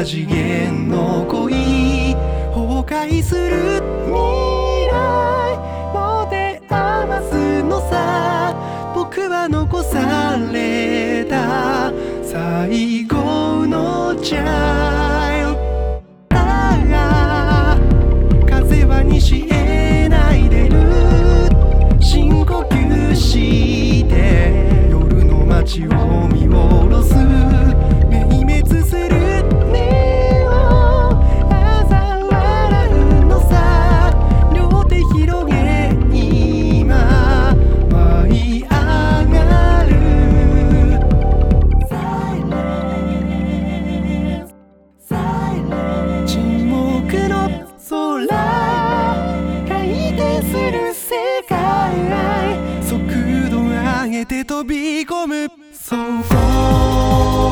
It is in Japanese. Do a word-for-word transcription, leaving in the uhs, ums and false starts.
多次元の恋崩壊する未来持て余すのさ。僕は残された最後のチャイルド。ああ風は西へ泣いてる。深呼吸して夜の街を見下ろす。明滅する目を嘲笑うのさ。両手広げ今舞い上がる。 Silence Silence 沈黙の空回転する世界速度上げて飛び込む。そう